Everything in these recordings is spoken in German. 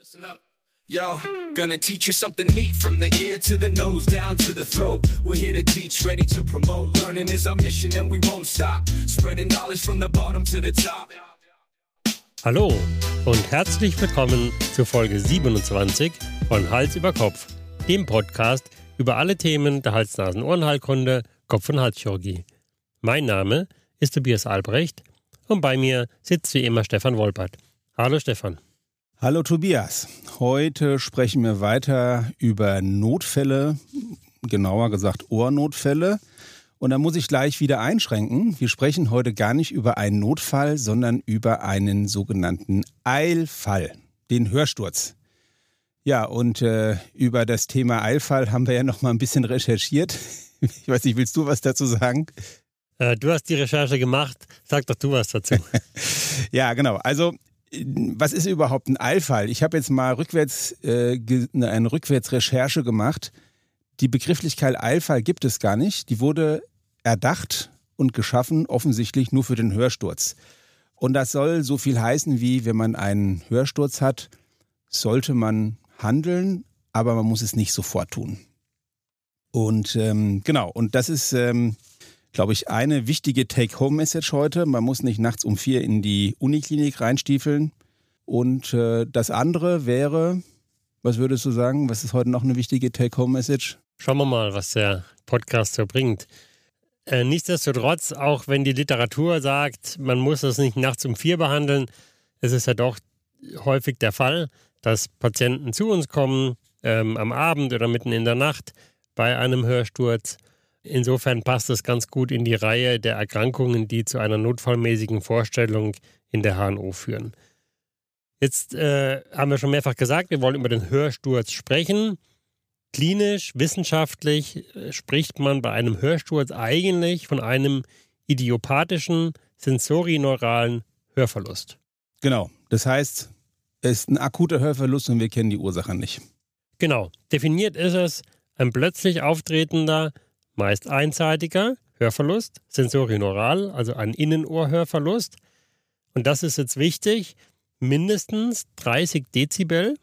Listen up. Yo, gonna teach you something neat from the ear to the nose down to the throat. We're here to teach, ready to promote. Learning is our mission and we won't stop. Spreading knowledge from the bottom to the top. Hallo und herzlich willkommen zur Folge 27 von Hals über Kopf, dem Podcast über alle Themen der Hals-Nasen-Ohren-Heilkunde, Kopf- und Halschirurgie. Mein Name ist Tobias Albrecht und bei mir sitzt wie immer Stefan Wolpert. Hallo Stefan. Hallo Tobias. Heute sprechen wir weiter über Notfälle, genauer gesagt Ohrnotfälle. Und da muss ich gleich wieder einschränken. Wir sprechen heute gar nicht über einen Notfall, sondern über einen sogenannten Eilfall, den Hörsturz. Ja, und über das Thema Eilfall haben wir ja noch mal ein bisschen recherchiert. Ich weiß nicht, willst du was dazu sagen? Du hast die Recherche gemacht. Sag doch du was dazu. Ja, genau. Also, was ist überhaupt ein Eilfall? Ich habe jetzt mal eine Rückwärtsrecherche gemacht. Die Begrifflichkeit Eilfall gibt es gar nicht. Die wurde erdacht und geschaffen, offensichtlich nur für den Hörsturz. Und das soll so viel heißen wie, wenn man einen Hörsturz hat, sollte man handeln, aber man muss es nicht sofort tun. Und genau, und das ist, glaube ich, eine wichtige Take-Home-Message heute. Man muss nicht nachts um 4 in die Uniklinik reinstiefeln. Und das andere wäre, was würdest du sagen, was ist heute noch eine wichtige Take-Home-Message? Schauen wir mal, was der Podcast so bringt. Nichtsdestotrotz, auch wenn die Literatur sagt, man muss das nicht nachts um 4 behandeln, es ist ja doch häufig der Fall, dass Patienten zu uns kommen, am Abend oder mitten in der Nacht bei einem Hörsturz. Insofern passt es ganz gut in die Reihe der Erkrankungen, die zu einer notfallmäßigen Vorstellung in der HNO führen. Jetzt haben wir schon mehrfach gesagt, wir wollen über den Hörsturz sprechen. Klinisch, wissenschaftlich spricht man bei einem Hörsturz eigentlich von einem idiopathischen, sensorieneuralen Hörverlust. Genau, das heißt, es ist ein akuter Hörverlust und wir kennen die Ursache nicht. Genau, definiert ist es ein plötzlich auftretender, meist einseitiger Hörverlust, sensorioneural, also ein Innenohrhörverlust. Und das ist jetzt wichtig, mindestens 30 Dezibel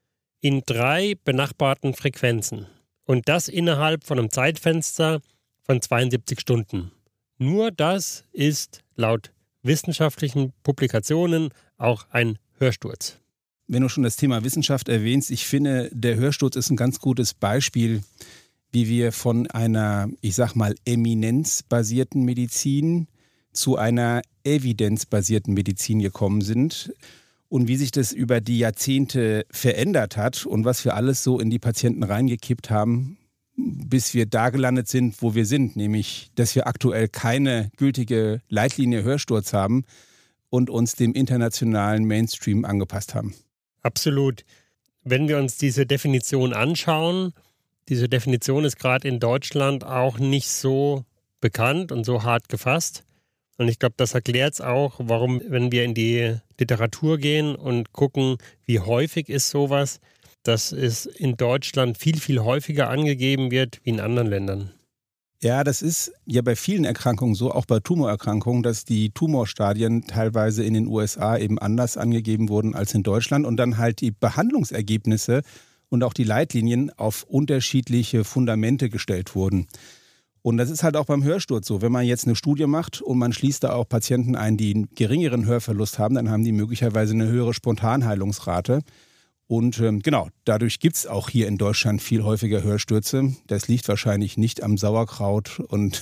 in 3 benachbarten Frequenzen. Und das innerhalb von einem Zeitfenster von 72 Stunden. Nur das ist laut wissenschaftlichen Publikationen auch ein Hörsturz. Wenn du schon das Thema Wissenschaft erwähnst, ich finde, der Hörsturz ist ein ganz gutes Beispiel, wie wir von einer, ich sag mal, eminenzbasierten Medizin zu einer evidenzbasierten Medizin gekommen sind und wie sich das über die Jahrzehnte verändert hat und was wir alles so in die Patienten reingekippt haben, bis wir da gelandet sind, wo wir sind, nämlich, dass wir aktuell keine gültige Leitlinie Hörsturz haben und uns dem internationalen Mainstream angepasst haben. Absolut. Wenn wir uns diese Definition anschauen, diese Definition ist gerade in Deutschland auch nicht so bekannt und so hart gefasst. Und ich glaube, das erklärt es auch, warum, wenn wir in die Literatur gehen und gucken, wie häufig ist sowas, dass es in Deutschland viel, viel häufiger angegeben wird wie in anderen Ländern. Ja, das ist ja bei vielen Erkrankungen so, auch bei Tumorerkrankungen, dass die Tumorstadien teilweise in den USA eben anders angegeben wurden als in Deutschland und dann halt die Behandlungsergebnisse und auch die Leitlinien auf unterschiedliche Fundamente gestellt wurden. Und das ist halt auch beim Hörsturz so. Wenn man jetzt eine Studie macht und man schließt da auch Patienten ein, die einen geringeren Hörverlust haben, dann haben die möglicherweise eine höhere Spontanheilungsrate. Und genau, dadurch gibt es auch hier in Deutschland viel häufiger Hörstürze. Das liegt wahrscheinlich nicht am Sauerkraut und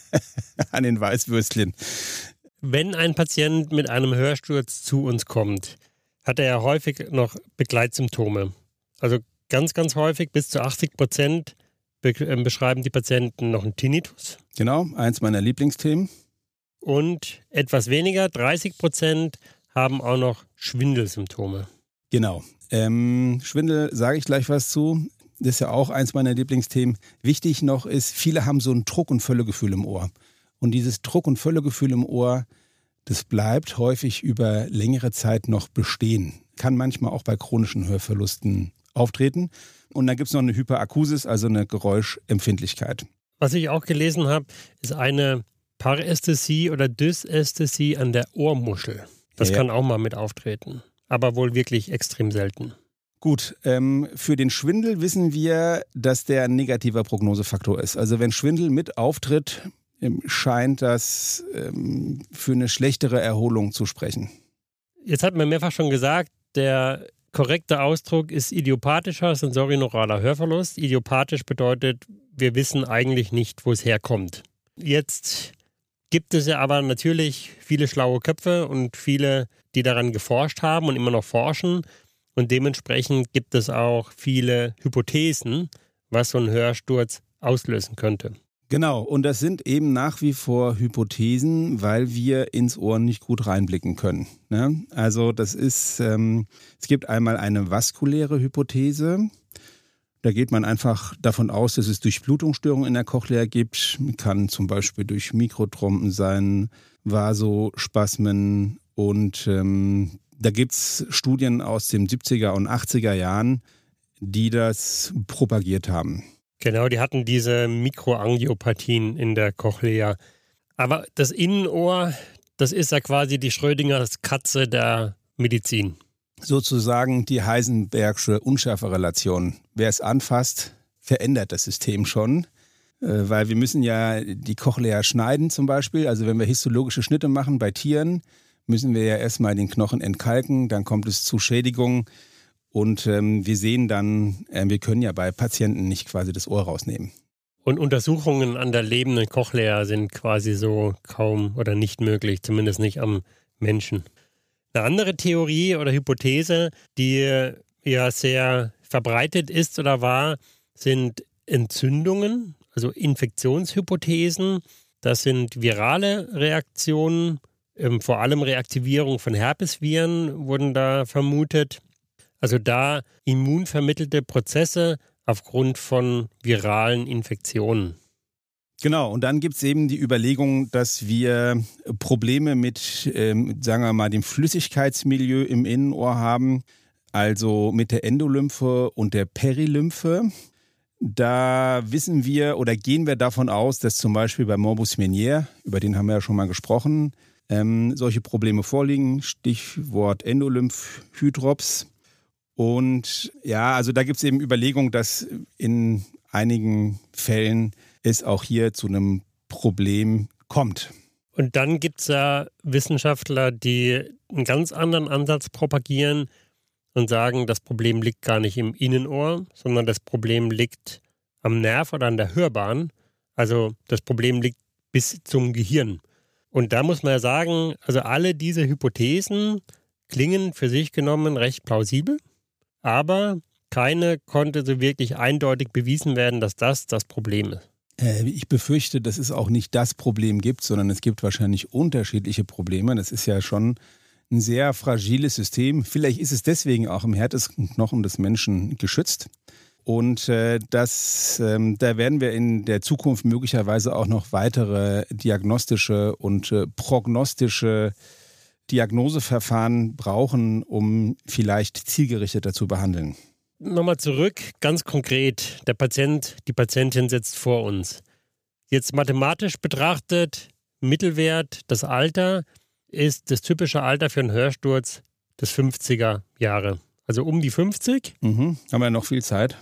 an den Weißwürstchen. Wenn ein Patient mit einem Hörsturz zu uns kommt, hat er ja häufig noch Begleitsymptome. Also ganz, ganz häufig, bis zu 80% beschreiben die Patienten noch einen Tinnitus. Genau, eins meiner Lieblingsthemen. Und etwas weniger, 30% haben auch noch Schwindelsymptome. Genau. Schwindel sage ich gleich was zu. Das ist ja auch eins meiner Lieblingsthemen. Wichtig noch ist, viele haben so ein Druck- und Völlegefühl im Ohr. Und dieses Druck- und Völlegefühl im Ohr, das bleibt häufig über längere Zeit noch bestehen. Kann manchmal auch bei chronischen Hörverlusten auftreten. Und dann gibt es noch eine Hyperakusis, also eine Geräuschempfindlichkeit. Was ich auch gelesen habe, ist eine Parästhesie oder Dysästhesie an der Ohrmuschel. Das kann auch mal mit auftreten. Aber wohl wirklich extrem selten. Gut, für den Schwindel wissen wir, dass der ein negativer Prognosefaktor ist. Also wenn Schwindel mit auftritt, scheint das für eine schlechtere Erholung zu sprechen. Jetzt hat man mehrfach schon gesagt, der korrekte Ausdruck ist idiopathischer sensorioneuraler Hörverlust. Idiopathisch bedeutet, wir wissen eigentlich nicht, wo es herkommt. Jetzt gibt es ja aber natürlich viele schlaue Köpfe und viele, die daran geforscht haben und immer noch forschen. Und dementsprechend gibt es auch viele Hypothesen, was so ein Hörsturz auslösen könnte. Genau, und das sind eben nach wie vor Hypothesen, weil wir ins Ohr nicht gut reinblicken können. Ne? Also das ist, es gibt einmal eine vaskuläre Hypothese. Da geht man einfach davon aus, dass es Durchblutungsstörungen in der Cochlea gibt. Kann zum Beispiel durch Mikrothromben sein, Vasospasmen und da gibt es Studien aus den 70er und 80er Jahren, die das propagiert haben. Genau, die hatten diese Mikroangiopathien in der Cochlea. Aber das Innenohr, das ist ja quasi die Schrödingers Katze der Medizin. Sozusagen die Heisenbergsche Unschärferelation. Wer es anfasst, verändert das System schon. Weil wir müssen ja die Cochlea schneiden zum Beispiel. Also wenn wir histologische Schnitte machen bei Tieren, müssen wir ja erstmal den Knochen entkalken, dann kommt es zu Schädigungen und wir sehen dann, wir können ja bei Patienten nicht quasi das Ohr rausnehmen. Und Untersuchungen an der lebenden Cochlea sind quasi so kaum oder nicht möglich, zumindest nicht am Menschen. Eine andere Theorie oder Hypothese, die ja sehr verbreitet ist oder war, sind Entzündungen, also Infektionshypothesen. Das sind virale Reaktionen. Vor allem Reaktivierung von Herpesviren wurden da vermutet. Also da immunvermittelte Prozesse aufgrund von viralen Infektionen. Genau, und dann gibt es eben die Überlegung, dass wir Probleme mit, sagen wir mal, dem Flüssigkeitsmilieu im Innenohr haben, also mit der Endolymphe und der Perilymphe. Da wissen wir oder gehen wir davon aus, dass zum Beispiel bei Morbus Meniere, über den haben wir ja schon mal gesprochen, solche Probleme vorliegen, Stichwort Endolymphhydrops. Und ja, also da gibt es eben Überlegungen, dass in einigen Fällen es auch hier zu einem Problem kommt. Und dann gibt es ja Wissenschaftler, die einen ganz anderen Ansatz propagieren und sagen, das Problem liegt gar nicht im Innenohr, sondern das Problem liegt am Nerv oder an der Hörbahn. Also das Problem liegt bis zum Gehirn. Und da muss man ja sagen, also alle diese Hypothesen klingen für sich genommen recht plausibel, aber keine konnte so wirklich eindeutig bewiesen werden, dass das Problem ist. Ich befürchte, dass es auch nicht das Problem gibt, sondern es gibt wahrscheinlich unterschiedliche Probleme. Das ist ja schon ein sehr fragiles System. Vielleicht ist es deswegen auch im härtesten Knochen des Menschen geschützt. Und da werden wir in der Zukunft möglicherweise auch noch weitere diagnostische und prognostische Diagnoseverfahren brauchen, um vielleicht zielgerichteter zu behandeln. Nochmal zurück, ganz konkret, der Patient, die Patientin sitzt vor uns. Jetzt mathematisch betrachtet, Mittelwert, das Alter ist das typische Alter für einen Hörsturz des 50er Jahre. Also um die 50. Haben wir noch viel Zeit.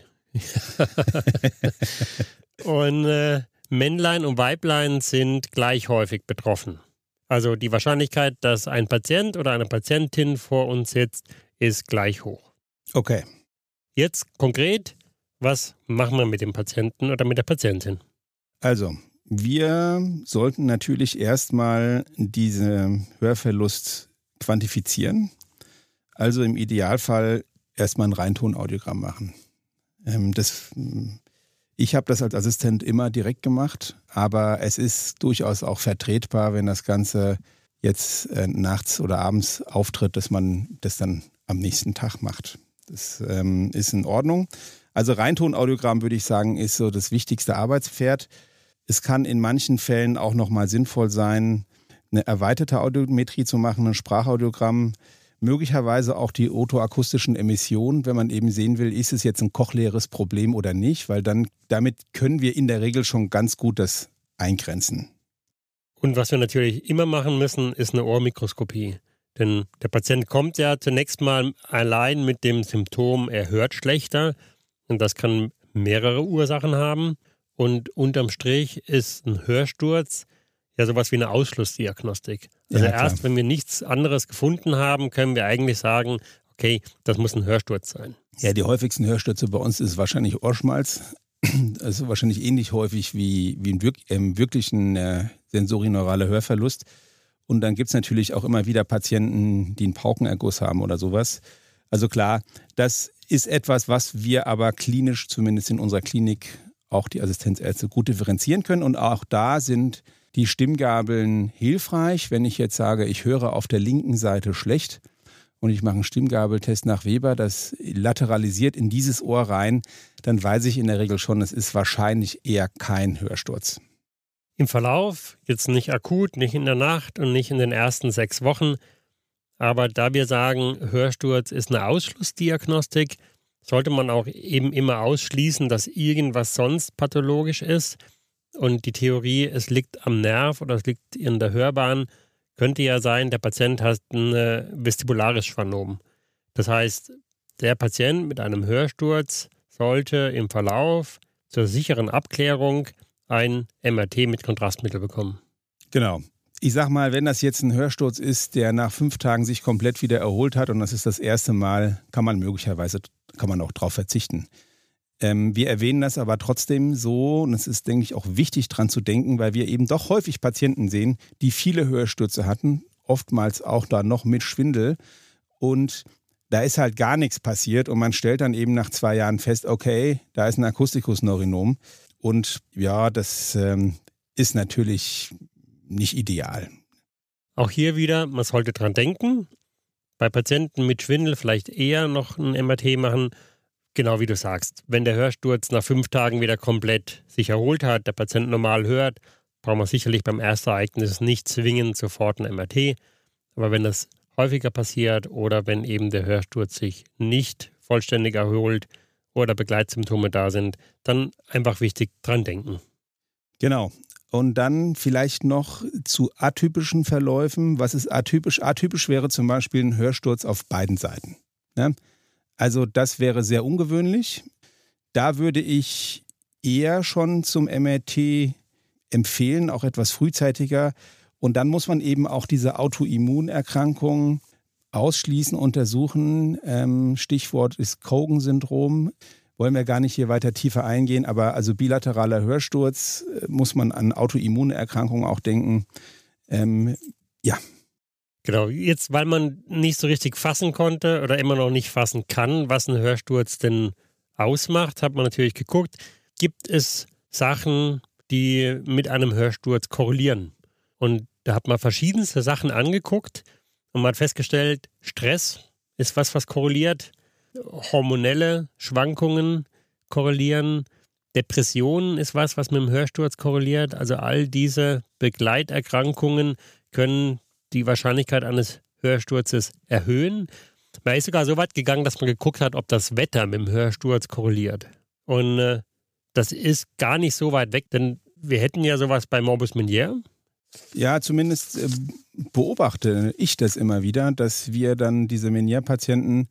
Und Männlein und Weiblein sind gleich häufig betroffen. Also die Wahrscheinlichkeit, dass ein Patient oder eine Patientin vor uns sitzt, ist gleich hoch. Okay. Jetzt konkret, was machen wir mit dem Patienten oder mit der Patientin? Also, wir sollten natürlich erstmal diesen Hörverlust quantifizieren. Also im Idealfall erstmal ein Reintonaudiogramm machen. Ich habe das als Assistent immer direkt gemacht, aber es ist durchaus auch vertretbar, wenn das Ganze jetzt nachts oder abends auftritt, dass man das dann am nächsten Tag macht. Das ist in Ordnung. Also Reintonaudiogramm, würde ich sagen, ist so das wichtigste Arbeitspferd. Es kann in manchen Fällen auch nochmal sinnvoll sein, eine erweiterte Audiometrie zu machen, ein Sprachaudiogramm. Möglicherweise auch die otoakustischen Emissionen, wenn man eben sehen will, ist es jetzt ein cochleares Problem oder nicht, weil dann damit können wir in der Regel schon ganz gut das eingrenzen. Und was wir natürlich immer machen müssen, ist eine Ohrmikroskopie. Denn der Patient kommt ja zunächst mal allein mit dem Symptom, er hört schlechter. Und das kann mehrere Ursachen haben. Und unterm Strich ist ein Hörsturz ja sowas wie eine Ausschlussdiagnostik. Also erst, wenn wir nichts anderes gefunden haben, können wir eigentlich sagen, okay, das muss ein Hörsturz sein. Ja, die häufigsten Hörstürze bei uns ist wahrscheinlich Ohrschmalz. Also wahrscheinlich ähnlich häufig wie im wirklichen sensorioneuraler Hörverlust. Und dann gibt es natürlich auch immer wieder Patienten, die einen Paukenerguss haben oder sowas. Also klar, das ist etwas, was wir aber klinisch, zumindest in unserer Klinik, auch die Assistenzärzte gut differenzieren können. Und auch da sind die Stimmgabeln hilfreich. Wenn ich jetzt sage, ich höre auf der linken Seite schlecht und ich mache einen Stimmgabeltest nach Weber, das lateralisiert in dieses Ohr rein, dann weiß ich in der Regel schon, es ist wahrscheinlich eher kein Hörsturz. Im Verlauf, jetzt nicht akut, nicht in der Nacht und nicht in den ersten 6 Wochen, aber da wir sagen, Hörsturz ist eine Ausschlussdiagnostik, sollte man auch eben immer ausschließen, dass irgendwas sonst pathologisch ist. Und die Theorie, es liegt am Nerv oder es liegt in der Hörbahn, könnte ja sein, der Patient hat ein vestibulares Schwannom. Das heißt, der Patient mit einem Hörsturz sollte im Verlauf zur sicheren Abklärung ein MRT mit Kontrastmittel bekommen. Genau. Ich sag mal, wenn das jetzt ein Hörsturz ist, der nach 5 Tagen sich komplett wieder erholt hat und das ist das erste Mal, kann man auch drauf verzichten. Wir erwähnen das aber trotzdem so, und es ist, denke ich, auch wichtig dran zu denken, weil wir eben doch häufig Patienten sehen, die viele Hörstürze hatten, oftmals auch da noch mit Schwindel, und da ist halt gar nichts passiert und man stellt dann eben nach 2 Jahren fest, okay, da ist ein Akustikus-Neurinom und ja, das ist natürlich nicht ideal. Auch hier wieder, man sollte dran denken, bei Patienten mit Schwindel vielleicht eher noch ein MRT machen. Genau wie du sagst, wenn der Hörsturz nach 5 Tagen wieder komplett sich erholt hat, der Patient normal hört, braucht man sicherlich beim Erstereignis nicht zwingend sofort ein MRT. Aber wenn das häufiger passiert oder wenn eben der Hörsturz sich nicht vollständig erholt oder Begleitsymptome da sind, dann einfach wichtig dran denken. Genau. Und dann vielleicht noch zu atypischen Verläufen. Was ist atypisch? Atypisch wäre zum Beispiel ein Hörsturz auf beiden Seiten. Ne? Also das wäre sehr ungewöhnlich. Da würde ich eher schon zum MRT empfehlen, auch etwas frühzeitiger. Und dann muss man eben auch diese Autoimmunerkrankungen ausschließen, untersuchen. Stichwort ist Cogan-Syndrom. Wollen wir gar nicht hier weiter tiefer eingehen, aber also bilateraler Hörsturz, muss man an Autoimmunerkrankungen auch denken. Ja. Genau, jetzt, weil man nicht so richtig fassen konnte oder immer noch nicht fassen kann, was ein Hörsturz denn ausmacht, hat man natürlich geguckt, gibt es Sachen, die mit einem Hörsturz korrelieren. Und da hat man verschiedenste Sachen angeguckt und man hat festgestellt, Stress ist was korreliert, hormonelle Schwankungen korrelieren, Depressionen ist was mit dem Hörsturz korreliert. Also all diese Begleiterkrankungen können die Wahrscheinlichkeit eines Hörsturzes erhöhen. Man ist sogar so weit gegangen, dass man geguckt hat, ob das Wetter mit dem Hörsturz korreliert. Und das ist gar nicht so weit weg, denn wir hätten ja sowas bei Morbus Meniere. Ja, zumindest beobachte ich das immer wieder, dass wir dann diese Meniere-Patienten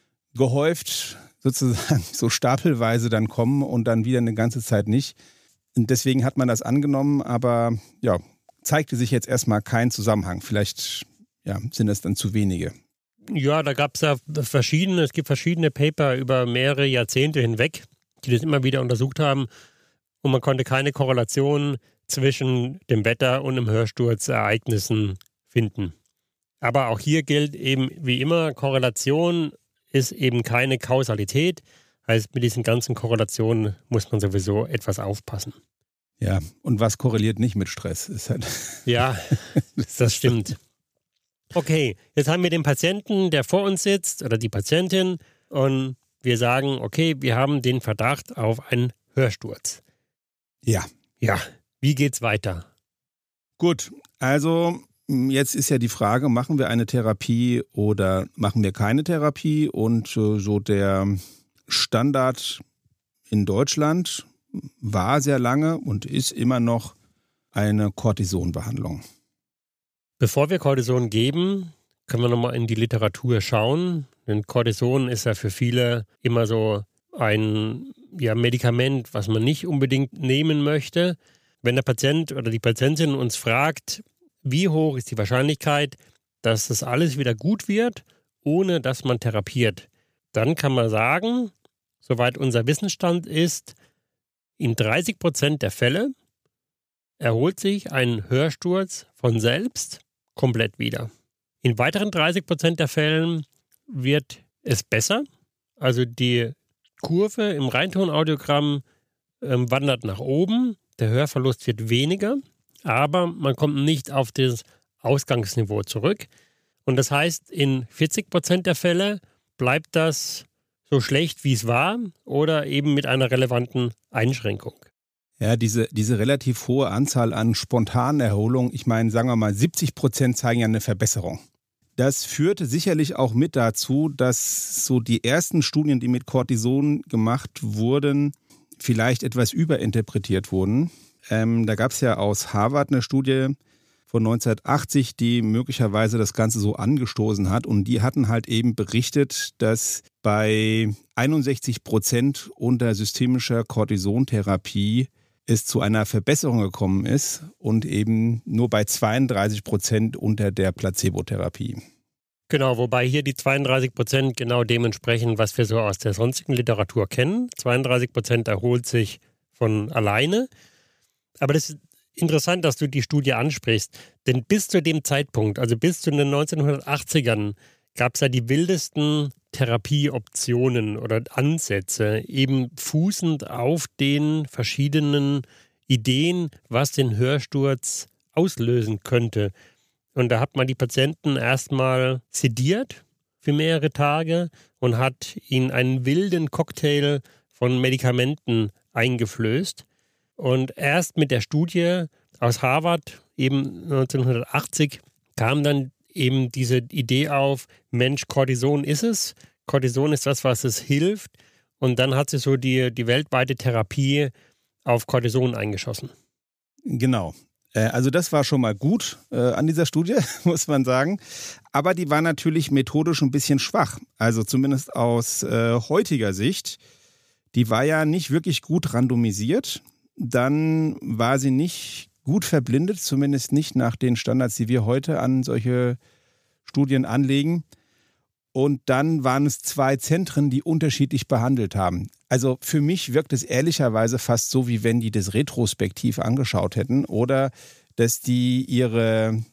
gehäuft sozusagen so stapelweise dann kommen und dann wieder eine ganze Zeit nicht. Und deswegen hat man das angenommen, aber ja, zeigte sich jetzt erstmal kein Zusammenhang. Vielleicht sind das dann zu wenige. Ja, da gab es ja es gibt verschiedene Paper über mehrere Jahrzehnte hinweg, die das immer wieder untersucht haben und man konnte keine Korrelation zwischen dem Wetter und dem Hörsturzereignissen finden. Aber auch hier gilt eben wie immer, Korrelation ist eben keine Kausalität. Heißt, mit diesen ganzen Korrelationen muss man sowieso etwas aufpassen. Ja, und was korreliert nicht mit Stress? Ist halt ja, das stimmt. Okay, jetzt haben wir den Patienten, der vor uns sitzt, oder die Patientin, und wir sagen, okay, wir haben den Verdacht auf einen Hörsturz. Ja. Ja, wie geht's weiter? Gut, also jetzt ist ja die Frage, machen wir eine Therapie oder machen wir keine Therapie? Und so der Standard in Deutschland war sehr lange und ist immer noch eine Cortisonbehandlung. Bevor wir Cortison geben, können wir nochmal in die Literatur schauen. Denn Cortison ist ja für viele immer so ein Medikament, was man nicht unbedingt nehmen möchte. Wenn der Patient oder die Patientin uns fragt, wie hoch ist die Wahrscheinlichkeit, dass das alles wieder gut wird, ohne dass man therapiert, dann kann man sagen, soweit unser Wissensstand ist, in 30% der Fälle erholt sich ein Hörsturz von selbst komplett wieder. In weiteren 30% der Fällen wird es besser. Also die Kurve im Reintonaudiogramm wandert nach oben. Der Hörverlust wird weniger, aber man kommt nicht auf das Ausgangsniveau zurück. Und das heißt, in 40% der Fälle bleibt das so schlecht, wie es war oder eben mit einer relevanten Einschränkung. Ja, diese relativ hohe Anzahl an spontanen Erholungen, ich meine, sagen wir mal, 70% zeigen ja eine Verbesserung. Das führte sicherlich auch mit dazu, dass so die ersten Studien, die mit Cortison gemacht wurden, vielleicht etwas überinterpretiert wurden. Da gab es ja aus Harvard eine Studie von 1980, die möglicherweise das Ganze so angestoßen hat. Und die hatten halt eben berichtet, dass bei 61% unter systemischer Cortisontherapie es zu einer Verbesserung gekommen ist und eben nur bei 32% unter der Placebotherapie. Genau, wobei hier die 32% genau dementsprechend, was wir so aus der sonstigen Literatur kennen. 32% erholt sich von alleine. Aber das ist interessant, dass du die Studie ansprichst, denn bis zu dem Zeitpunkt, also bis zu den 1980ern, gab es ja die wildesten Therapieoptionen oder Ansätze, eben fußend auf den verschiedenen Ideen, was den Hörsturz auslösen könnte. Und da hat man die Patienten erstmal sediert für mehrere Tage und hat ihnen einen wilden Cocktail von Medikamenten eingeflößt. Und erst mit der Studie aus Harvard, eben 1980, kam dann eben diese Idee auf, Mensch, Cortison ist es. Cortison ist das, was es hilft. Und dann hat sich so die weltweite Therapie auf Cortison eingeschossen. Genau. Also das war schon mal gut an dieser Studie, muss man sagen. Aber die war natürlich methodisch ein bisschen schwach. Also zumindest aus heutiger Sicht. Die war ja nicht wirklich gut randomisiert. Dann war sie nicht gut verblindet, zumindest nicht nach den Standards, die wir heute an solche Studien anlegen. Und dann waren es 2 Zentren, die unterschiedlich behandelt haben. Also für mich wirkt es ehrlicherweise fast so, wie wenn die das retrospektiv angeschaut hätten oder dass die ihre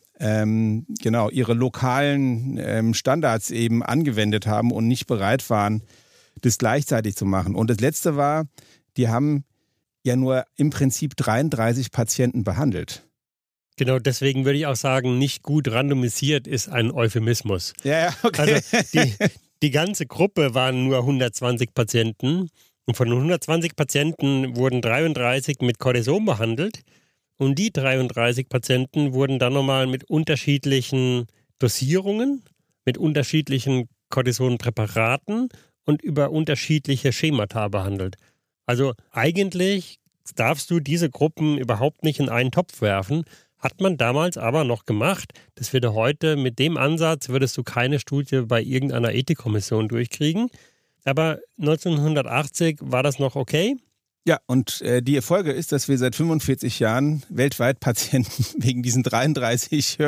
lokalen Standards eben angewendet haben und nicht bereit waren, das gleichzeitig zu machen. Und das Letzte war, die haben ja nur im Prinzip 33 Patienten behandelt. Genau, deswegen würde ich auch sagen, nicht gut randomisiert ist ein Euphemismus. Ja, okay. Also die ganze Gruppe waren nur 120 Patienten und von den 120 Patienten wurden 33 mit Cortison behandelt und die 33 Patienten wurden dann nochmal mit unterschiedlichen Dosierungen, mit unterschiedlichen Cortisonpräparaten und über unterschiedliche Schemata behandelt. Also eigentlich darfst du diese Gruppen überhaupt nicht in einen Topf werfen. Hat man damals aber noch gemacht. Das würde heute mit dem Ansatz, würdest du keine Studie bei irgendeiner Ethikkommission durchkriegen. Aber 1980 war das noch okay. Ja, und die Folge ist, dass wir seit 45 Jahren weltweit Patienten wegen diesen 33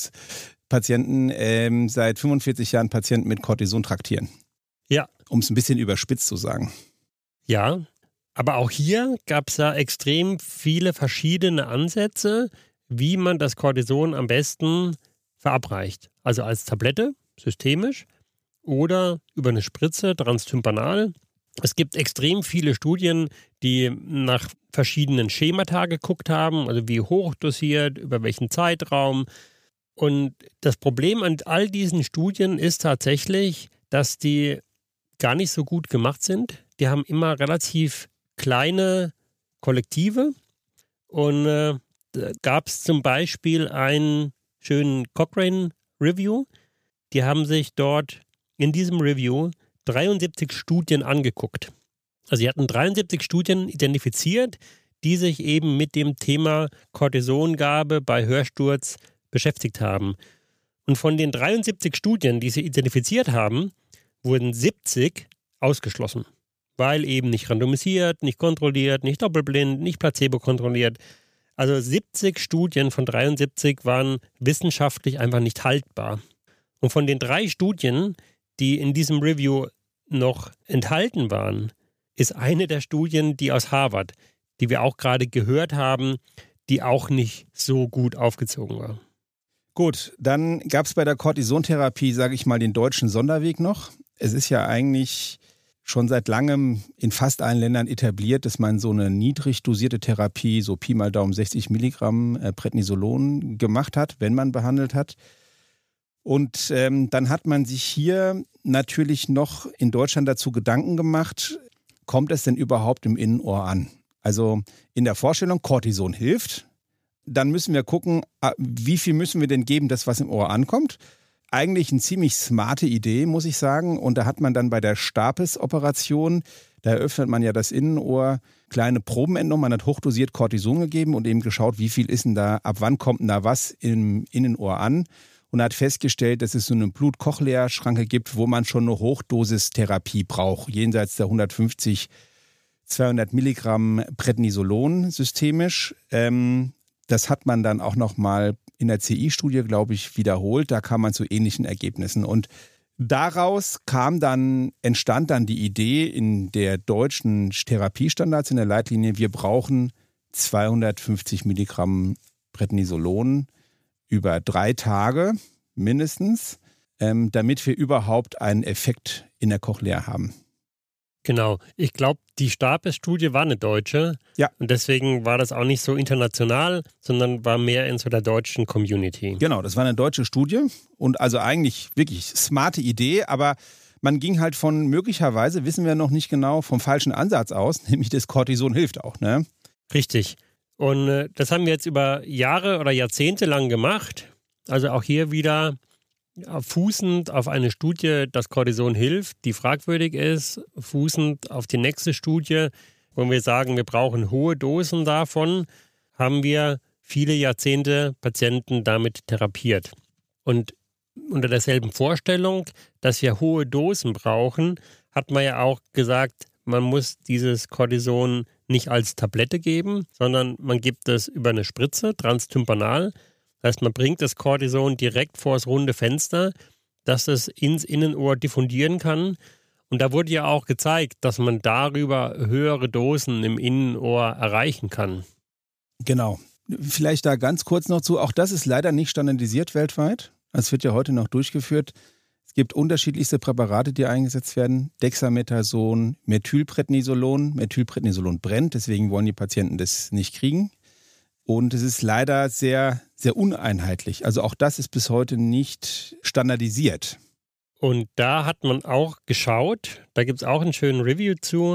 Hörsturzpatienten seit 45 Jahren Patienten mit Cortison traktieren. Ja. Um es ein bisschen überspitzt zu sagen. Ja, aber auch hier gab es ja extrem viele verschiedene Ansätze, wie man das Cortison am besten verabreicht. Also als Tablette, systemisch, oder über eine Spritze, transtympanal. Es gibt extrem viele Studien, die nach verschiedenen Schemata geguckt haben, also wie hoch dosiert, über welchen Zeitraum. Und das Problem an all diesen Studien ist tatsächlich, dass die gar nicht so gut gemacht sind. Die haben immer relativ kleine Kollektive und da gab es zum Beispiel einen schönen Cochrane-Review. Die haben sich dort in diesem Review 73 Studien angeguckt. Also sie hatten 73 Studien identifiziert, die sich eben mit dem Thema Cortisongabe bei Hörsturz beschäftigt haben. Und Und von den 73 Studien, die sie identifiziert haben, wurden 70 ausgeschlossen. Weil eben nicht randomisiert, nicht kontrolliert, nicht doppelblind, nicht placebo kontrolliert. Also 70 Studien von 73 waren wissenschaftlich einfach nicht haltbar. Und von den 3 Studien, die in diesem Review noch enthalten waren, ist eine der Studien, die aus Harvard, die wir auch gerade gehört haben, die auch nicht so gut aufgezogen war. Gut, dann gab es bei der Cortisontherapie, sage ich mal, den deutschen Sonderweg noch. Es ist ja eigentlich schon seit langem in fast allen Ländern etabliert, dass man so eine niedrig dosierte Therapie, so Pi mal Daumen 60 Milligramm Prednisolon gemacht hat, wenn man behandelt hat. Und dann hat man sich hier natürlich noch in Deutschland dazu Gedanken gemacht, kommt es denn überhaupt im Innenohr an? Also in der Vorstellung, Cortison hilft. Dann müssen wir gucken, wie viel müssen wir denn geben, dass was im Ohr ankommt. Eigentlich eine ziemlich smarte Idee, muss ich sagen. Und da hat man dann bei der Stapes-Operation, da eröffnet man ja das Innenohr, kleine Probenentnahme. Man hat hochdosiert Cortison gegeben und eben geschaut, wie viel ist denn da, ab wann kommt denn da was im Innenohr an. Und hat festgestellt, dass es so eine Blut-Cochlea-Schranke gibt, wo man schon eine Hochdosistherapie braucht, jenseits der 150, 200 Milligramm Prednisolon systemisch. Das hat man dann auch nochmal in der CI-Studie, glaube ich, wiederholt. Da kam man zu ähnlichen Ergebnissen. Und daraus entstand dann die Idee in der deutschen Therapiestandards, in der Leitlinie, wir brauchen 250 Milligramm Prednisolon über 3 Tage mindestens, damit wir überhaupt einen Effekt in der Cochlea haben. Genau. Ich glaube, die Stapes-Studie war eine deutsche. Ja. Und deswegen war das auch nicht so international, sondern war mehr in so der deutschen Community. Genau, das war eine deutsche Studie und also eigentlich wirklich smarte Idee, aber man ging halt von möglicherweise, wissen wir noch nicht genau, vom falschen Ansatz aus, nämlich das Cortison hilft auch, ne? Richtig. Und das haben wir jetzt über Jahre oder Jahrzehnte lang gemacht. Also auch hier wieder fußend auf eine Studie, dass Cortison hilft, die fragwürdig ist, fußend auf die nächste Studie, wo wir sagen, wir brauchen hohe Dosen davon, haben wir viele Jahrzehnte Patienten damit therapiert. Und unter derselben Vorstellung, dass wir hohe Dosen brauchen, hat man ja auch gesagt, man muss dieses Cortison nicht als Tablette geben, sondern man gibt es über eine Spritze, transtympanal. Das heißt, man bringt das Cortison direkt vor das runde Fenster, dass es ins Innenohr diffundieren kann. Und da wurde ja auch gezeigt, dass man darüber höhere Dosen im Innenohr erreichen kann. Genau. Vielleicht da ganz kurz noch zu, auch das ist leider nicht standardisiert weltweit. Das wird ja heute noch durchgeführt. Es gibt unterschiedlichste Präparate, die eingesetzt werden. Dexamethason, Methylprednisolon. Methylprednisolon brennt, deswegen wollen die Patienten das nicht kriegen. Und es ist leider sehr, sehr uneinheitlich. Also auch das ist bis heute nicht standardisiert. Und da hat man auch geschaut, da gibt es auch einen schönen Review zu,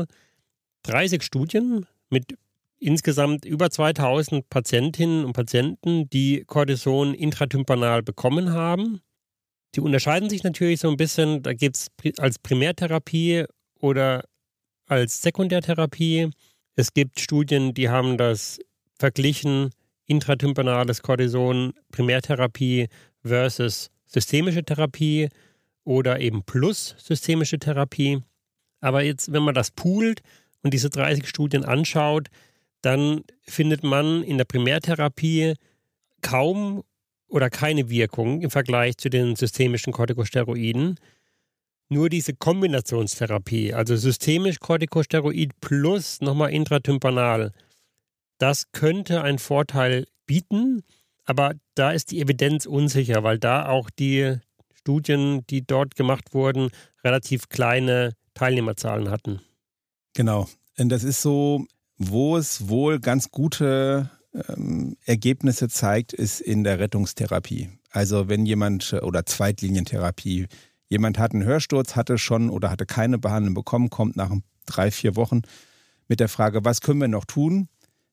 30 Studien mit insgesamt über 2000 Patientinnen und Patienten, die Cortison intratympanal bekommen haben. Die unterscheiden sich natürlich so ein bisschen, da gibt es als Primärtherapie oder als Sekundärtherapie. Es gibt Studien, die haben das verglichen, intratympanales Cortison, Primärtherapie versus systemische Therapie oder eben plus systemische Therapie. Aber jetzt, wenn man das poolt und diese 30 Studien anschaut, dann findet man in der Primärtherapie kaum oder keine Wirkung im Vergleich zu den systemischen Corticosteroiden. Nur diese Kombinationstherapie, also systemisch Corticosteroid plus nochmal intratympanal, das könnte einen Vorteil bieten, aber da ist die Evidenz unsicher, weil da auch die Studien, die dort gemacht wurden, relativ kleine Teilnehmerzahlen hatten. Genau. Und das ist so, wo es wohl ganz gute Ergebnisse zeigt, ist in der Rettungstherapie. Also wenn jemand, oder Zweitlinientherapie, jemand hat einen Hörsturz, hatte schon oder hatte keine Behandlung bekommen, kommt nach 3-4 Wochen mit der Frage, was können wir noch tun?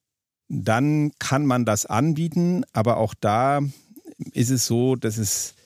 Dann kann man das anbieten, aber auch da ist es so, dass es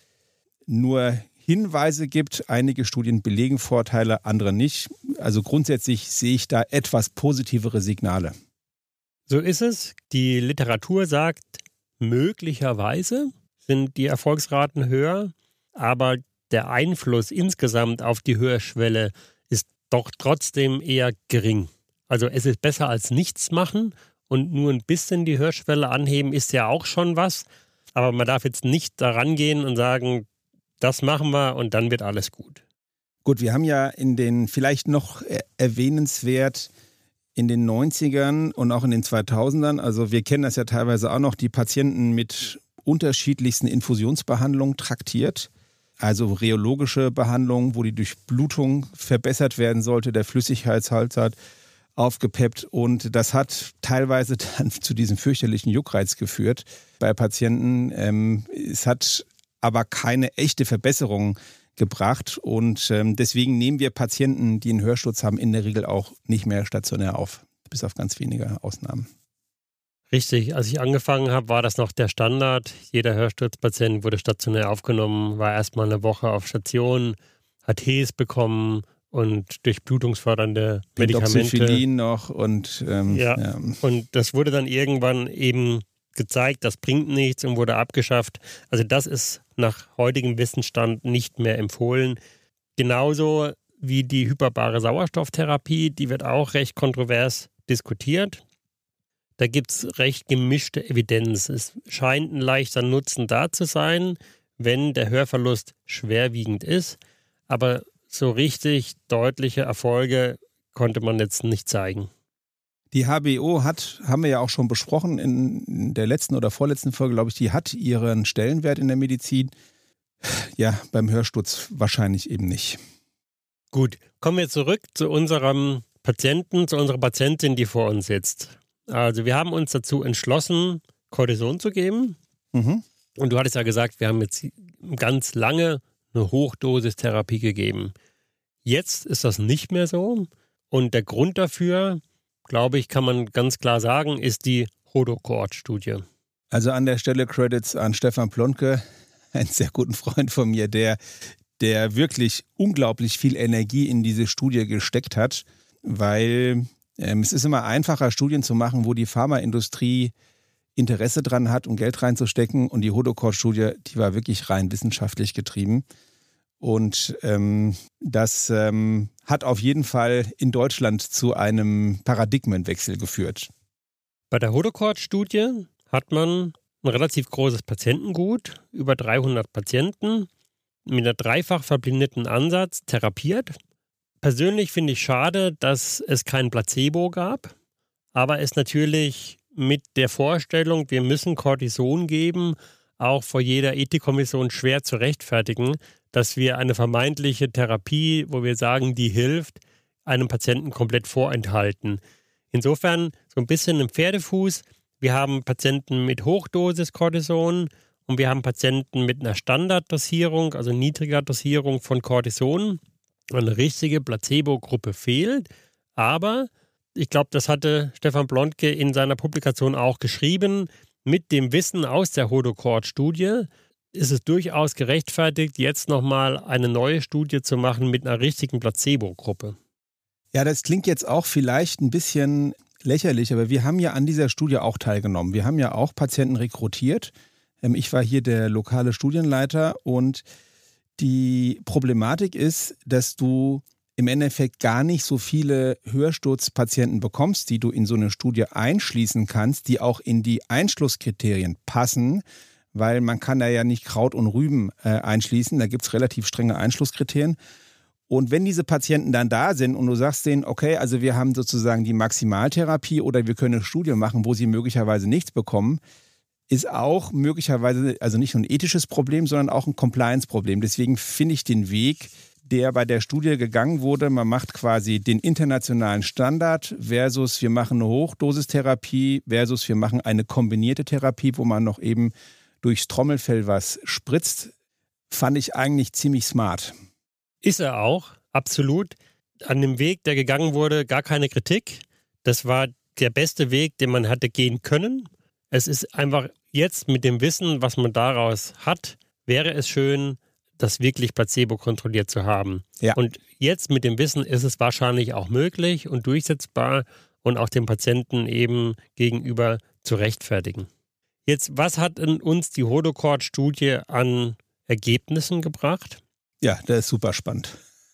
nur Hinweise gibt. Einige Studien belegen Vorteile, andere nicht. Also grundsätzlich sehe ich da etwas positivere Signale. So ist es. Die Literatur sagt möglicherweise. sind die Erfolgsraten höher, aber der Einfluss insgesamt auf die Hörschwelle ist doch trotzdem eher gering. Also es ist besser als nichts machen und nur ein bisschen die Hörschwelle anheben ist ja auch schon was, aber man darf jetzt nicht da rangehen und sagen, das machen wir und dann wird alles gut. Gut, wir haben ja in den, vielleicht noch erwähnenswert, in den 90ern und auch in den 2000ern, also wir kennen das ja teilweise auch noch, die Patienten mit unterschiedlichsten Infusionsbehandlungen traktiert. Also rheologische Behandlung, wo die Durchblutung verbessert werden sollte, der Flüssigkeitshaushalt aufgepeppt. Und das hat teilweise dann zu diesem fürchterlichen Juckreiz geführt bei Patienten. Es hat aber keine echte Verbesserung gebracht. Und deswegen nehmen wir Patienten, die einen Hörsturz haben, in der Regel auch nicht mehr stationär auf, bis auf ganz wenige Ausnahmen. Richtig, als ich angefangen habe, war das noch der Standard. Jeder Hörsturzpatient wurde stationär aufgenommen, war erstmal eine Woche auf Station, hat Hes bekommen und durchblutungsfördernde Medikamente. Doxycyclin noch und ja. Und das wurde dann irgendwann eben gezeigt, das bringt nichts und wurde abgeschafft. Also das ist nach heutigem Wissensstand nicht mehr empfohlen. Genauso wie die hyperbare Sauerstofftherapie, die wird auch recht kontrovers diskutiert. Da gibt es recht gemischte Evidenz. Es scheint ein leichter Nutzen da zu sein, wenn der Hörverlust schwerwiegend ist. Aber so richtig deutliche Erfolge konnte man jetzt nicht zeigen. Die HBO haben wir ja auch schon besprochen in der letzten oder vorletzten Folge, glaube ich, die hat ihren Stellenwert in der Medizin. Ja, beim Hörsturz wahrscheinlich eben nicht. Gut, kommen wir zurück zu unserem Patienten, zu unserer Patientin, die vor uns sitzt. Also wir haben uns dazu entschlossen, Cortison zu geben. Mhm. Und du hattest ja gesagt, wir haben jetzt ganz lange eine Hochdosistherapie gegeben. Jetzt ist das nicht mehr so. Und der Grund dafür, glaube ich, kann man ganz klar sagen, ist die HODOCHORD-Studie. Also an der Stelle Credits an Stefan Plonke, einen sehr guten Freund von mir, der wirklich unglaublich viel Energie in diese Studie gesteckt hat, weil es ist immer einfacher, Studien zu machen, wo die Pharmaindustrie Interesse dran hat, um Geld reinzustecken. Und die HODOCHORD-Studie, die war wirklich rein wissenschaftlich getrieben. Und das hat auf jeden Fall in Deutschland zu einem Paradigmenwechsel geführt. Bei der HODOCHORD-Studie hat man ein relativ großes Patientengut, über 300 Patienten, mit einem dreifach verblindeten Ansatz therapiert. Persönlich finde ich schade, dass es kein Placebo gab, aber es natürlich mit der Vorstellung, wir müssen Cortison geben, auch vor jeder Ethikkommission schwer zu rechtfertigen, dass wir eine vermeintliche Therapie, wo wir sagen, die hilft, einem Patienten komplett vorenthalten. Insofern so ein bisschen im Pferdefuß. Wir haben Patienten mit Hochdosis Cortison und wir haben Patienten mit einer Standarddosierung, also niedriger Dosierung von Cortison. Eine richtige Placebo-Gruppe fehlt, aber ich glaube, das hatte Stefan Plonke in seiner Publikation auch geschrieben, mit dem Wissen aus der HODOCHORD-Studie ist es durchaus gerechtfertigt, jetzt nochmal eine neue Studie zu machen mit einer richtigen Placebo-Gruppe. Ja, das klingt jetzt auch vielleicht ein bisschen lächerlich, aber wir haben ja an dieser Studie auch teilgenommen. Wir haben ja auch Patienten rekrutiert. Ich war hier der lokale Studienleiter und die Problematik ist, dass du im Endeffekt gar nicht so viele Hörsturzpatienten bekommst, die du in so eine Studie einschließen kannst, die auch in die Einschlusskriterien passen, weil man kann da ja nicht Kraut und Rüben einschließen, da gibt es relativ strenge Einschlusskriterien. Und wenn diese Patienten dann da sind und du sagst denen, okay, also wir haben sozusagen die Maximaltherapie oder wir können eine Studie machen, wo sie möglicherweise nichts bekommen, ist auch möglicherweise, also nicht nur ein ethisches Problem, sondern auch ein Compliance-Problem. Deswegen finde ich den Weg, der bei der Studie gegangen wurde, man macht quasi den internationalen Standard versus wir machen eine Hochdosistherapie versus wir machen eine kombinierte Therapie, wo man noch eben durchs Trommelfell was spritzt, fand ich eigentlich ziemlich smart. Ist er auch, absolut. An dem Weg, der gegangen wurde, gar keine Kritik. Das war der beste Weg, den man hätte gehen können. Es ist einfach jetzt mit dem Wissen, was man daraus hat, wäre es schön, das wirklich placebo-kontrolliert zu haben. Ja. Und jetzt mit dem Wissen ist es wahrscheinlich auch möglich und durchsetzbar und auch dem Patienten eben gegenüber zu rechtfertigen. Jetzt, was hat uns die Hodocort-Studie an Ergebnissen gebracht? Ja, das ist super spannend.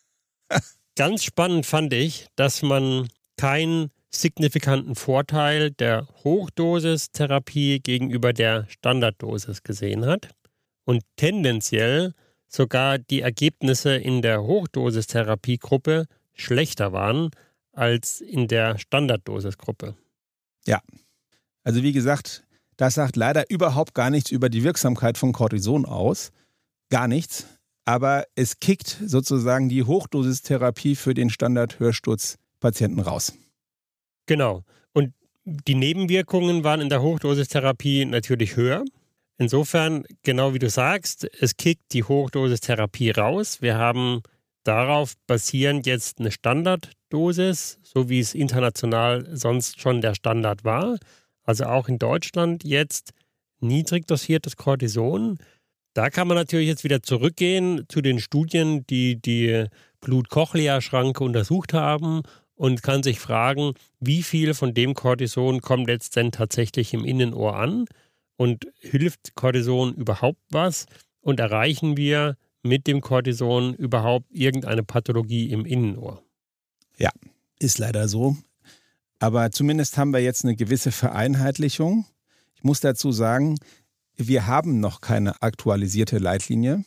Ganz spannend fand ich, dass man keinen signifikanten Vorteil der Hochdosistherapie gegenüber der Standarddosis gesehen hat und tendenziell sogar die Ergebnisse in der Hochdosistherapiegruppe schlechter waren als in der Standarddosisgruppe. Ja, also wie gesagt, das sagt leider überhaupt gar nichts über die Wirksamkeit von Cortison aus. Gar nichts. Aber es kickt sozusagen die Hochdosistherapie für den Standard-Hörsturzpatienten raus. Genau. Und die Nebenwirkungen waren in der Hochdosistherapie natürlich höher. Insofern, genau wie du sagst, es kickt die Hochdosistherapie raus. Wir haben darauf basierend jetzt eine Standarddosis, so wie es international sonst schon der Standard war. Also auch in Deutschland jetzt niedrig dosiertes Cortison. Da kann man natürlich jetzt wieder zurückgehen zu den Studien, die die Blut-Cochlea-Schranke untersucht haben und kann sich fragen, wie viel von dem Cortison kommt jetzt denn tatsächlich im Innenohr an und hilft Cortison überhaupt was und erreichen wir mit dem Cortison überhaupt irgendeine Pathologie im Innenohr? Ja, ist leider so. Aber zumindest haben wir jetzt eine gewisse Vereinheitlichung. Ich muss dazu sagen, wir haben noch keine aktualisierte Leitlinie,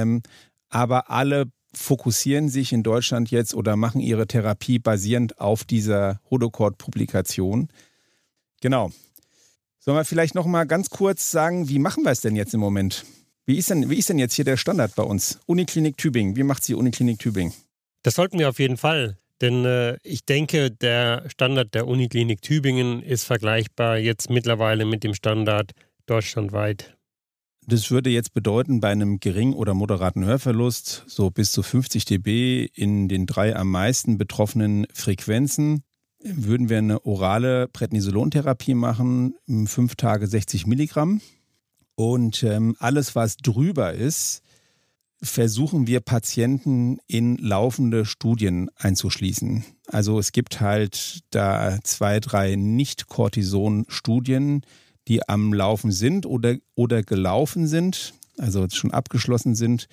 aber alle fokussieren sich in Deutschland jetzt oder machen ihre Therapie basierend auf dieser Hodocort-Publikation. Genau. Sollen wir vielleicht noch mal ganz kurz sagen, wie machen wir es denn jetzt im Moment? Wie ist denn jetzt hier der Standard bei uns? Uniklinik Tübingen, wie macht die Uniklinik Tübingen? Das sollten wir auf jeden Fall. Denn ich denke, der Standard der Uniklinik Tübingen ist vergleichbar jetzt mittlerweile mit dem Standard deutschlandweit. Das würde jetzt bedeuten, bei einem geringen oder moderaten Hörverlust, so bis zu 50 dB in den 3 am meisten betroffenen Frequenzen, würden wir eine orale Prednisolon-Therapie machen, 5 Tage 60 Milligramm. Und alles, was drüber ist, versuchen wir Patienten in laufende Studien einzuschließen. Also es gibt halt da 2, 3 Nicht-Cortison-Studien, die am Laufen sind oder gelaufen sind, also schon abgeschlossen sind.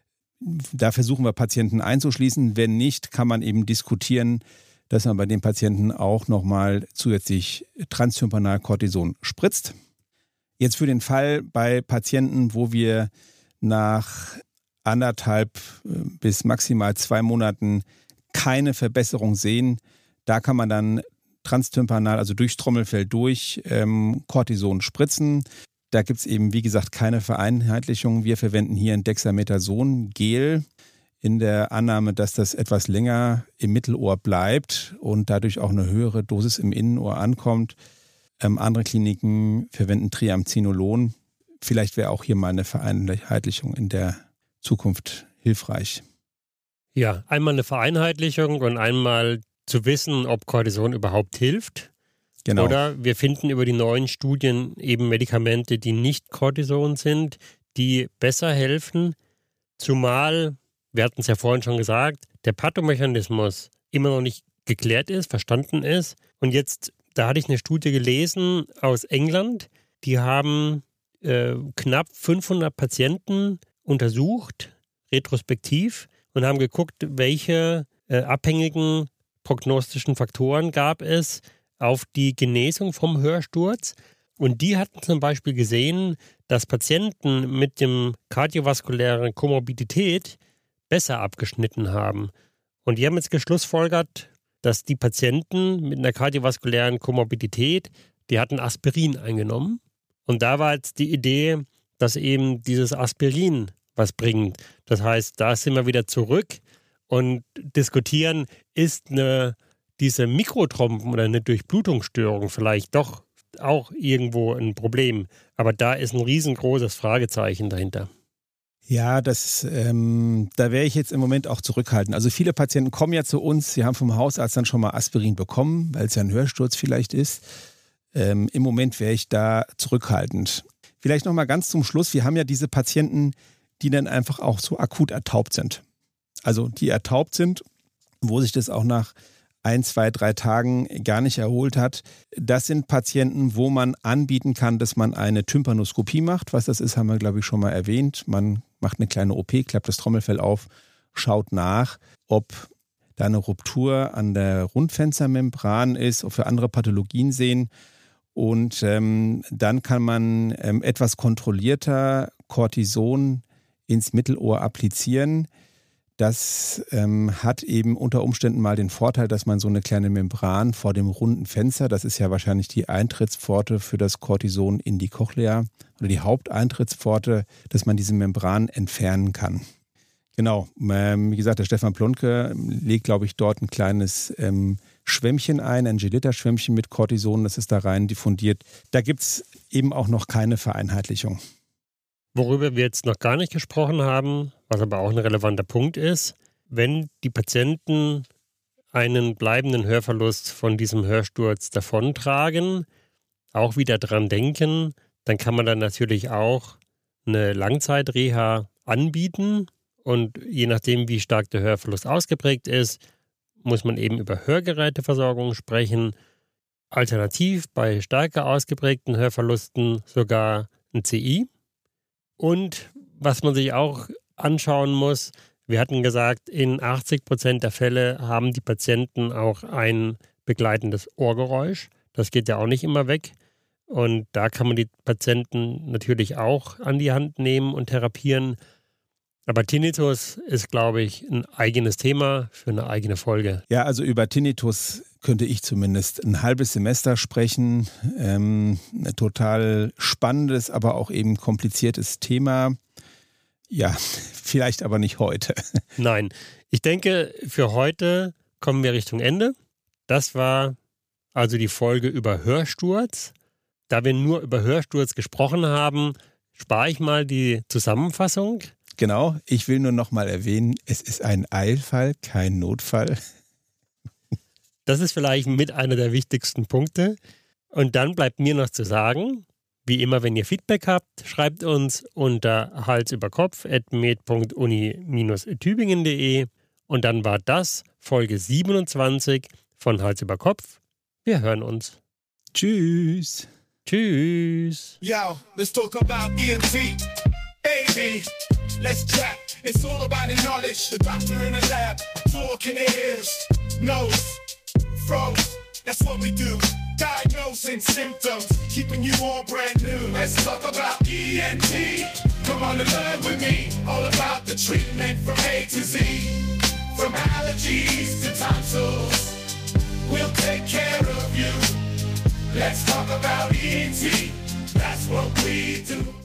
Da versuchen wir Patienten einzuschließen. Wenn nicht, kann man eben diskutieren, dass man bei den Patienten auch nochmal zusätzlich Transtympanal Cortison spritzt. Jetzt für den Fall bei Patienten, wo wir nach 1,5 bis maximal 2 Monaten keine Verbesserung sehen, da kann man dann transtympanal, also durchs Trommelfell durch, Cortison spritzen. Da gibt es eben, wie gesagt, keine Vereinheitlichung. Wir verwenden hier ein Dexamethason-Gel in der Annahme, dass das etwas länger im Mittelohr bleibt und dadurch auch eine höhere Dosis im Innenohr ankommt. Andere Kliniken verwenden Triamcinolon. Vielleicht wäre auch hier mal eine Vereinheitlichung in der Zukunft hilfreich. Ja, einmal eine Vereinheitlichung und einmal zu wissen, ob Cortison überhaupt hilft. Genau. Oder wir finden über die neuen Studien eben Medikamente, die nicht Cortison sind, die besser helfen. Zumal, wir hatten es ja vorhin schon gesagt, der Pathomechanismus immer noch nicht geklärt ist, verstanden ist. Und jetzt, da hatte ich eine Studie gelesen aus England, die haben knapp 500 Patienten untersucht, retrospektiv, und haben geguckt, welche abhängigen prognostischen Faktoren gab es auf die Genesung vom Hörsturz. Und die hatten zum Beispiel gesehen, dass Patienten mit dem kardiovaskulären Komorbidität besser abgeschnitten haben. Und die haben jetzt geschlussfolgert, dass die Patienten mit einer kardiovaskulären Komorbidität, die hatten Aspirin eingenommen. Und da war jetzt die Idee, dass eben dieses Aspirin was bringt. Das heißt, da sind wir wieder zurück und diskutieren, ist diese Mikrothromben oder eine Durchblutungsstörung vielleicht doch auch irgendwo ein Problem. Aber da ist ein riesengroßes Fragezeichen dahinter. Ja, da wäre ich jetzt im Moment auch zurückhaltend. Also viele Patienten kommen ja zu uns, sie haben vom Hausarzt dann schon mal Aspirin bekommen, weil es ja ein Hörsturz vielleicht ist. Im Moment wäre ich da zurückhaltend. Vielleicht noch mal ganz zum Schluss, wir haben ja diese Patienten, die dann einfach auch so akut ertaubt sind. Also die ertaubt sind, wo sich das auch nach 1, 2, 3 Tagen gar nicht erholt hat. Das sind Patienten, wo man anbieten kann, dass man eine Tympanoskopie macht. Was das ist, haben wir, glaube ich, schon mal erwähnt. Man macht eine kleine OP, klappt das Trommelfell auf, schaut nach, ob da eine Ruptur an der Rundfenstermembran ist, ob wir andere Pathologien sehen. Und dann kann man etwas kontrollierter Cortison ins Mittelohr applizieren. Das hat eben unter Umständen mal den Vorteil, dass man so eine kleine Membran vor dem runden Fenster, das ist ja wahrscheinlich die Eintrittspforte für das Cortison in die Cochlea oder die Haupteintrittspforte, dass man diese Membran entfernen kann. Genau, wie gesagt, der Stefan Plunke legt, glaube ich, dort ein kleines Schwämmchen ein Gelita-Schwämmchen mit Cortison, das ist da rein diffundiert. Da gibt es eben auch noch keine Vereinheitlichung. Worüber wir jetzt noch gar nicht gesprochen haben, was aber auch ein relevanter Punkt ist, wenn die Patienten einen bleibenden Hörverlust von diesem Hörsturz davontragen, auch wieder dran denken, dann kann man dann natürlich auch eine Langzeitreha anbieten. Und je nachdem, wie stark der Hörverlust ausgeprägt ist, muss man eben über Hörgeräteversorgung sprechen. Alternativ bei stärker ausgeprägten Hörverlusten sogar ein CI. Und was man sich auch anschauen muss, wir hatten gesagt, in 80% der Fälle haben die Patienten auch ein begleitendes Ohrgeräusch. Das geht ja auch nicht immer weg. Und da kann man die Patienten natürlich auch an die Hand nehmen und therapieren. Aber Tinnitus ist, glaube ich, ein eigenes Thema für eine eigene Folge. Ja, also über Tinnitus könnte ich zumindest ein halbes Semester sprechen. Ein total spannendes, aber auch eben kompliziertes Thema. Ja, vielleicht aber nicht heute. Nein, ich denke, für heute kommen wir Richtung Ende. Das war also die Folge über Hörsturz. Da wir nur über Hörsturz gesprochen haben, spare ich mal die Zusammenfassung. Genau, ich will nur noch mal erwähnen, es ist ein Eilfall, kein Notfall. Das ist vielleicht mit einer der wichtigsten Punkte. Und dann bleibt mir noch zu sagen, wie immer, wenn ihr Feedback habt, schreibt uns unter halsüberkopf@med.uni-tübingen.de. Und dann war das Folge 27 von Hals über Kopf. Wir hören uns. Tschüss. Tschüss. Yo, let's talk about ENT. Baby, let's chat. It's all about the knowledge. The doctor in the lab, talking ears, nose, throat. That's what we do. Diagnosing symptoms, keeping you all brand new. Let's talk about ENT. Come on and learn with me. All about the treatment from A to Z. From allergies to tonsils, we'll take care of you. Let's talk about ENT. That's what we do.